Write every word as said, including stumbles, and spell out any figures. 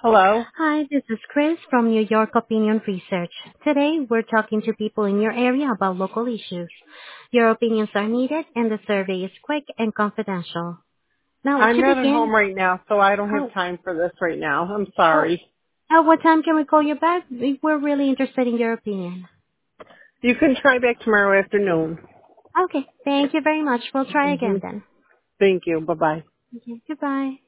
Hello. Hi, this is Chris from New York Opinion Research. Today, we're talking to people in your area about local issues. Your opinions are needed, and the survey is quick and confidential. Now, I'm to not at home begin, right now, so I don't have oh, time for this right now. I'm oh, sorry. at what time can we call you back? We- We're really interested in your opinion. You can try back tomorrow afternoon. Okay, thank you very much. We'll try hmm again then. Thank you. Bye bye. Okay, goodbye.